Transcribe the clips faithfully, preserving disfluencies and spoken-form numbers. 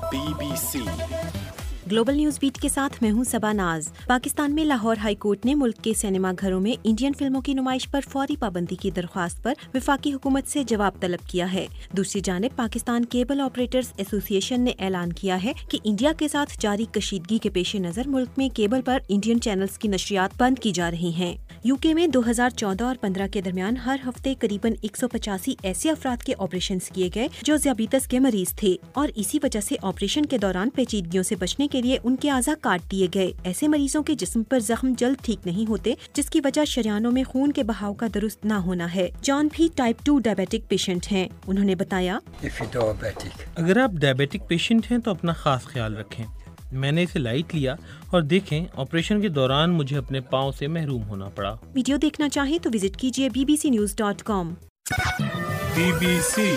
Be B C global news beat کے ساتھ میں ہوں صبا ناز۔ پاکستان میں لاہور ہائی کورٹ نے ملک کے سینما گھروں میں انڈین فلموں کی نمائش پر فوری پابندی کی درخواست پر وفاقی حکومت سے جواب طلب کیا ہے۔ دوسری جانب پاکستان کیبل آپریٹرز ایسوسی ایشن نے اعلان کیا ہے کہ انڈیا کے ساتھ جاری کشیدگی کے پیش نظر ملک میں کیبل پر انڈین چینلز کی نشریات بند کی جا رہی ہیں۔ یو کے میں دو ہزار چودہ اور پندرہ کے درمیان ہر ہفتے قریباً ایک سو پچاسی ایسے افراد کے آپریشنز کیے گئے جو ذیابیطس کے مریض تھے، اور اسی وجہ سے آپریشن کے دوران پیچیدگیوں سے بچنے کے لیے ان کے اعضاء کاٹ دیے گئے۔ ایسے مریضوں کے جسم پر زخم جلد ٹھیک نہیں ہوتے، جس کی وجہ شریانوں میں خون کے بہاؤ کا درست نہ ہونا ہے۔ جان بھی ٹائپ ٹو ڈائبیٹک پیشنٹ ہیں۔ انہوں نے بتایا، اگر آپ ڈائبیٹک پیشنٹ ہیں تو اپنا خاص خیال رکھیں۔ میں نے اسے لائٹ لیا اور دیکھیں آپریشن کے دوران مجھے اپنے پاؤں سے محروم ہونا پڑا۔ ویڈیو دیکھنا چاہیں تو وزٹ کیجیے B B C news dot com. B B C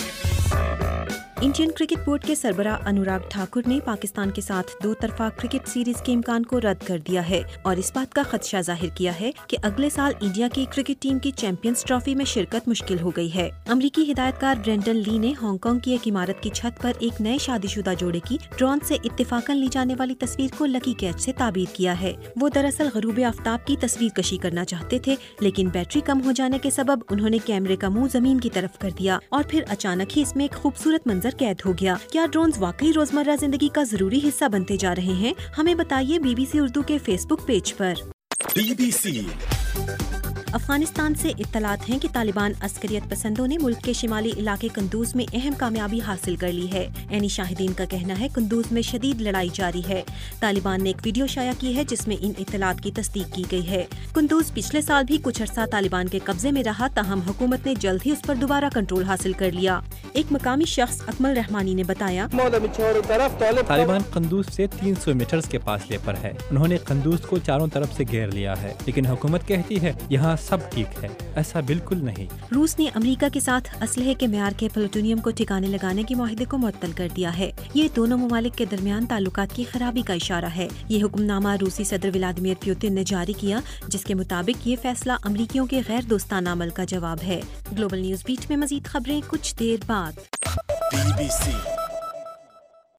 Indian cricket board کے سربراہ انوراگ ٹھاکر نے پاکستان کے ساتھ دو طرفہ کرکٹ سیریز کے امکان کو رد کر دیا ہے اور اس بات کا خدشہ ظاہر کیا ہے کہ اگلے سال انڈیا کی کرکٹ ٹیم کی چیمپئنز ٹرافی میں شرکت مشکل ہو گئی ہے۔ امریکی ہدایت کار برینڈن لی نے ہانگ کانگ کی ایک عمارت کی چھت پر ایک نئے شادی شدہ جوڑے کی ڈرون سے اتفاقاً لی جانے والی تصویر کو لکی کیچ سے تعبیر کیا ہے۔ وہ دراصل غروب آفتاب کی تصویر کشی کرنا چاہتے تھے، لیکن بیٹری کم ہو جانے کے سبب انہوں نے کیمرے کا منہ زمین کی طرف کر دیا اور پھر اچانک ہی اس میں ایک خوبصورت منظر قید ہو گیا۔ کیا ڈرونز واقعی روزمرہ زندگی کا ضروری حصہ بنتے جا رہے ہیں؟ ہمیں بتائیے بی بی سی اردو کے فیس بک پیج پر۔ بی بی سی افغانستان سے اطلاعات ہیں کہ طالبان عسکریت پسندوں نے ملک کے شمالی علاقے قندوز میں اہم کامیابی حاصل کر لی ہے۔ عینی شاہدین کا کہنا ہے قندوز میں شدید لڑائی جاری ہے۔ طالبان نے ایک ویڈیو شائع کی ہے جس میں ان اطلاعات کی تصدیق کی گئی ہے۔ قندوز پچھلے سال بھی کچھ عرصہ طالبان کے قبضے میں رہا، تاہم حکومت نے جلد ہی اس پر دوبارہ کنٹرول حاصل کر لیا۔ ایک مقامی شخص اکمل رحمانی نے بتایا، طالبان قندوز سے تین سو میٹرز کے فاصلے پر ہے۔ انہوں نے قندوز کو چاروں طرف سے گھیر لیا ہے، لیکن حکومت کہتی ہے یہاں سب ٹھیک ہے۔ ایسا بالکل نہیں۔ روس نے امریکہ کے ساتھ اسلحے کے معیار کے پلوٹونیم کو ٹھکانے لگانے کے معاہدے کو معطل کر دیا ہے۔ یہ دونوں ممالک کے درمیان تعلقات کی خرابی کا اشارہ ہے۔ یہ حکم نامہ روسی صدر ولادیمیر پوتن نے جاری کیا، جس کے مطابق یہ فیصلہ امریکیوں کے غیر دوستانہ عمل کا جواب ہے۔ گلوبل نیوز بیٹ میں مزید خبریں کچھ دیر بعد۔ Be B C